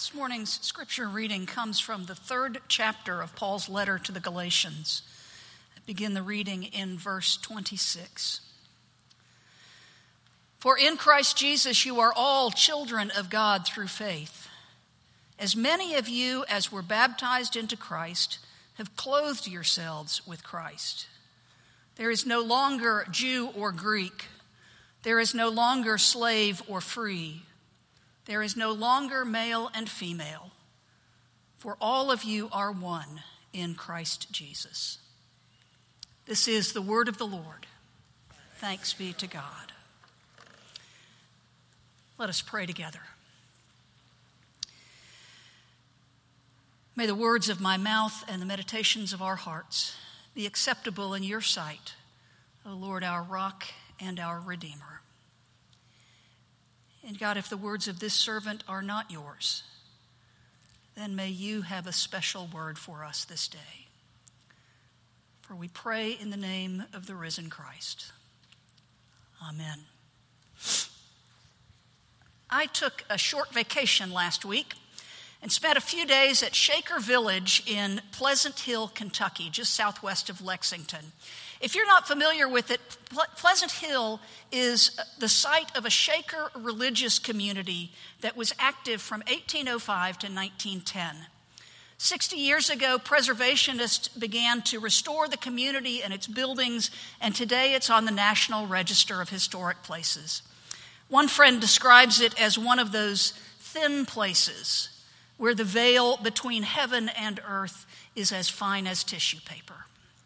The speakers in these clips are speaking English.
This morning's scripture reading comes from the 3rd chapter of Paul's letter to the Galatians. I begin the reading in verse 26. For in Christ Jesus you are all children of God through faith. As many of you as were baptized into Christ have clothed yourselves with Christ. There is no longer Jew or Greek. There is no longer slave or free. There is no longer male and female, for all of you are one in Christ Jesus. This is the word of the Lord. Thanks be to God. Let us pray together. May the words of my mouth and the meditations of our hearts be acceptable in your sight, O Lord, our rock and our Redeemer. And God, if the words of this servant are not yours, then may you have a special word for us this day. For we pray in the name of the risen Christ. Amen. I took a short vacation last week and spent a few days at Shaker Village in Pleasant Hill, Kentucky, just southwest of Lexington. If you're not familiar with it, Pleasant Hill is the site of a Shaker religious community that was active from 1805 to 1910. 60 years ago, preservationists began to restore the community and its buildings, and today it's on the National Register of Historic Places. One friend describes it as one of those thin places where the veil between heaven and earth is as fine as tissue paper.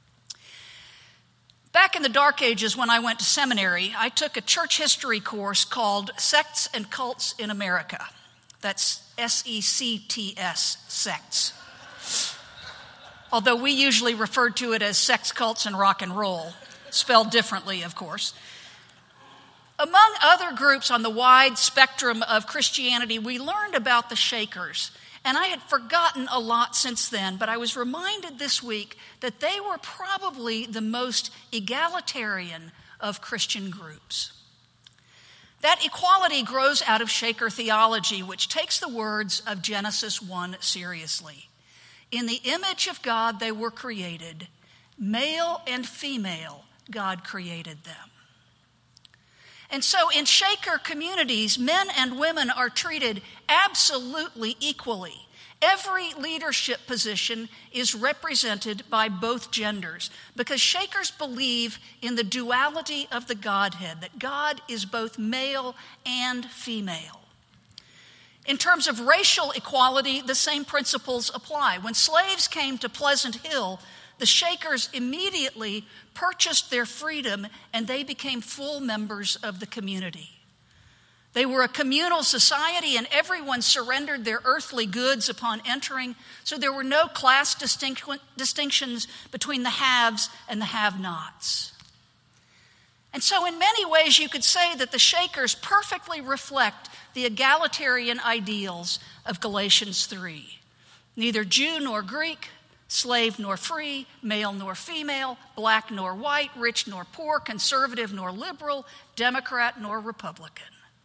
Back in the dark ages when I went to seminary, I took a church history course called Sects and Cults in America. That's S-E-C-T-S, sects. Although we usually referred to it as sex, cults, and rock and roll, spelled differently, of course. Among other groups on the wide spectrum of Christianity, we learned about the Shakers. And I had forgotten a lot since then, but I was reminded this week that they were probably the most egalitarian of Christian groups. That equality grows out of Shaker theology, which takes the words of Genesis 1 seriously. In the image of God they were created, male and female, God created them. And so in Shaker communities, men and women are treated absolutely equally. Every leadership position is represented by both genders because Shakers believe in the duality of the Godhead, that God is both male and female. In terms of racial equality, the same principles apply. When slaves came to Pleasant Hill, the Shakers immediately purchased their freedom and they became full members of the community. They were a communal society and everyone surrendered their earthly goods upon entering, so there were no class distinctions between the haves and the have-nots. And so in many ways you could say that the Shakers perfectly reflect the egalitarian ideals of Galatians 3. Neither Jew nor Greek, slave nor free, male nor female, black nor white, rich nor poor, conservative nor liberal, Democrat nor Republican.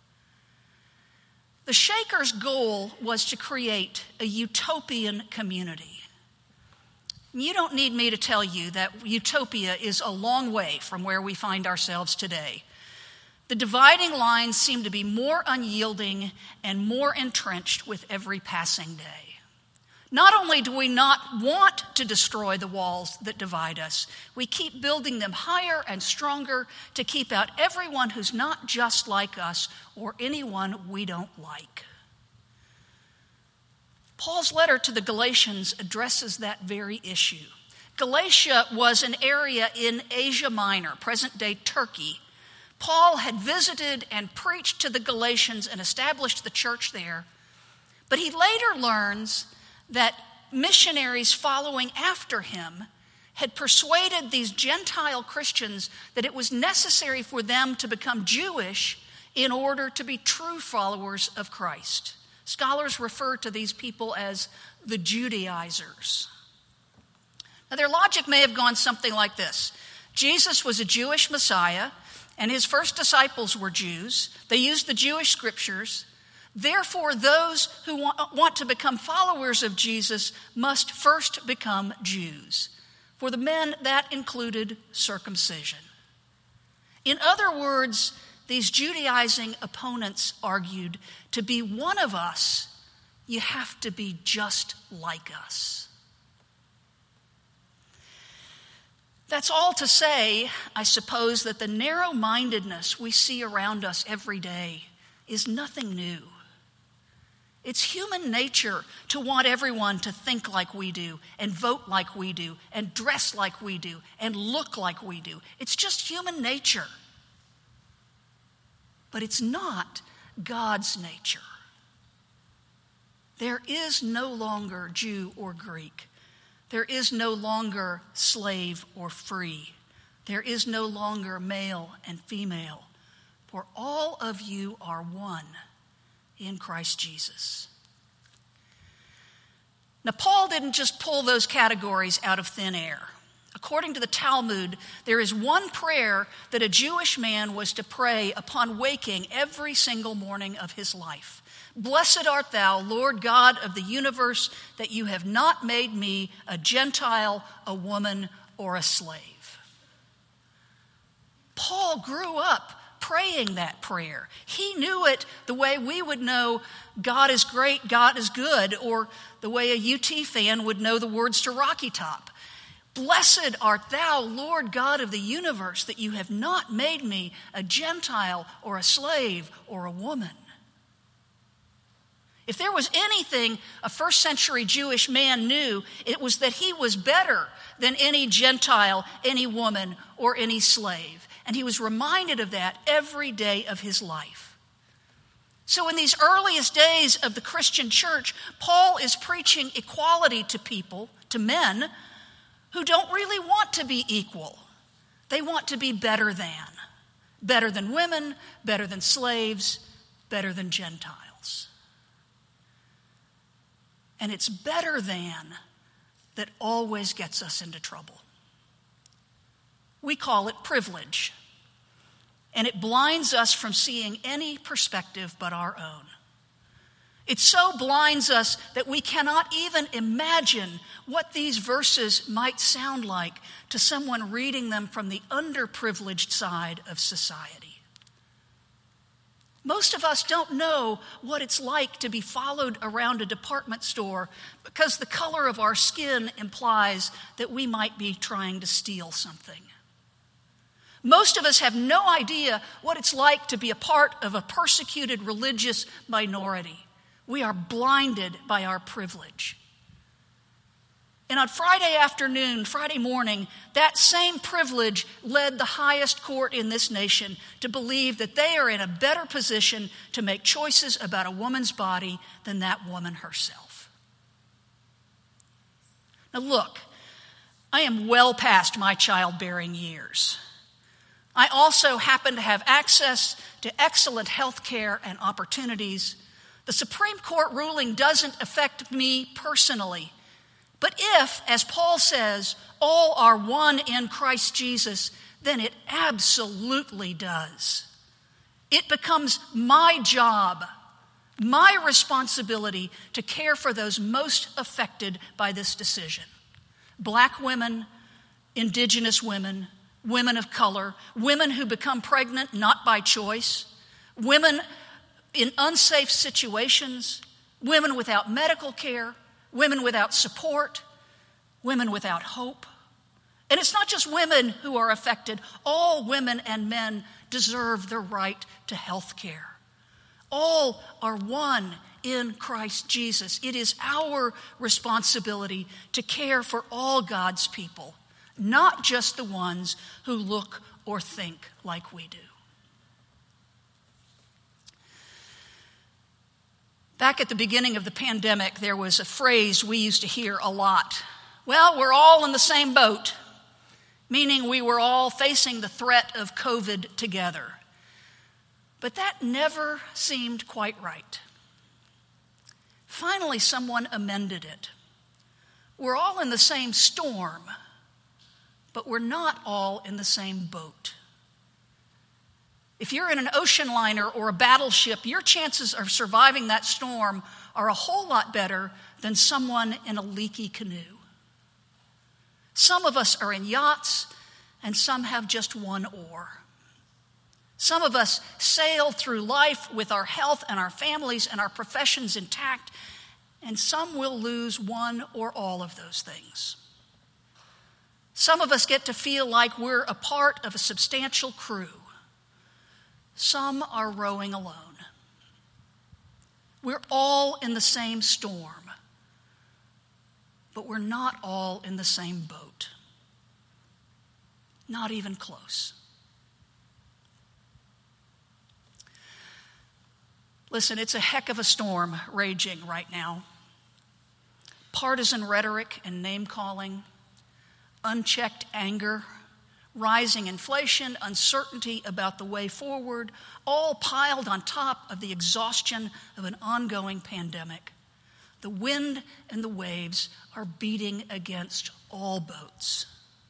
The Shakers' goal was to create a utopian community. You don't need me to tell you that utopia is a long way from where we find ourselves today. The dividing lines seem to be more unyielding and more entrenched with every passing day. Not only do we not want to destroy the walls that divide us, we keep building them higher and stronger to keep out everyone who's not just like us or anyone we don't like. Paul's letter to the Galatians addresses that very issue. Galatia was an area in Asia Minor, present-day Turkey. Paul had visited and preached to the Galatians and established the church there, but he later learns that missionaries following after him had persuaded these Gentile Christians that it was necessary for them to become Jewish in order to be true followers of Christ. Scholars refer to these people as the Judaizers. Now, their logic may have gone something like this. Jesus was a Jewish Messiah, and his first disciples were Jews. They used the Jewish scriptures. Therefore, those who want to become followers of Jesus must first become Jews. For the men, that included circumcision. In other words, these Judaizing opponents argued, to be one of us, you have to be just like us. That's all to say, I suppose, that the narrow-mindedness we see around us every day is nothing new. It's human nature to want everyone to think like we do, and vote like we do, and dress like we do, and look like we do. It's just human nature. But it's not God's nature. There is no longer Jew or Greek. There is no longer slave or free. There is no longer male and female. For all of you are one in Christ Jesus. Now, Paul didn't just pull those categories out of thin air. According to the Talmud, there is one prayer that a Jewish man was to pray upon waking every single morning of his life. Blessed art thou, Lord God of the universe, that you have not made me a Gentile, a woman, or a slave. Paul grew up praying that prayer. He knew it the way we would know God is great, God is good, or the way a UT fan would know the words to Rocky Top. Blessed art thou, Lord God of the universe, that you have not made me a Gentile or a slave or a woman. If there was anything a first century Jewish man knew, it was that he was better than any Gentile, any woman, or any slave. And he was reminded of that every day of his life. So in these earliest days of the Christian church, Paul is preaching equality to people, to men, who don't really want to be equal. They want to be better than women, better than slaves, better than Gentiles. And it's better than that always gets us into trouble. We call it privilege, and it blinds us from seeing any perspective but our own. It so blinds us that we cannot even imagine what these verses might sound like to someone reading them from the underprivileged side of society. Most of us don't know what it's like to be followed around a department store because the color of our skin implies that we might be trying to steal something. Most of us have no idea what it's like to be a part of a persecuted religious minority. We are blinded by our privilege. And on Friday morning, that same privilege led the highest court in this nation to believe that they are in a better position to make choices about a woman's body than that woman herself. Now look, I am well past my childbearing years. I also happen to have access to excellent health care and opportunities. The Supreme Court ruling doesn't affect me personally. But if, as Paul says, all are one in Christ Jesus, then it absolutely does. It becomes my job, my responsibility to care for those most affected by this decision. Black women, indigenous women, women of color, women who become pregnant not by choice, women in unsafe situations, women without medical care, women without support, women without hope. And it's not just women who are affected. All women and men deserve the right to health care. All are one in Christ Jesus. It is our responsibility to care for all God's people, not just the ones who look or think like we do. Back at the beginning of the pandemic, there was a phrase we used to hear a lot. Well, we're all in the same boat, meaning we were all facing the threat of COVID together. But that never seemed quite right. Finally, someone amended it. We're all in the same storm, but we're not all in the same boat. If you're in an ocean liner or a battleship, your chances of surviving that storm are a whole lot better than someone in a leaky canoe. Some of us are in yachts, and some have just one oar. Some of us sail through life with our health and our families and our professions intact, and some will lose one or all of those things. Some of us get to feel like we're a part of a substantial crew. Some are rowing alone. We're all in the same storm, but we're not all in the same boat. Not even close. Listen, it's a heck of a storm raging right now. Partisan rhetoric and name-calling, unchecked anger, rising inflation, uncertainty about the way forward, all piled on top of the exhaustion of an ongoing pandemic. The wind and the waves are beating against all boats.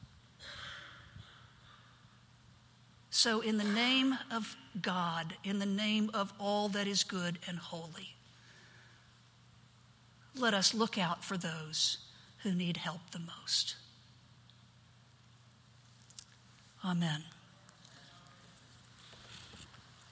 So in the name of God, in the name of all that is good and holy, let us look out for those who need help the most. Amen.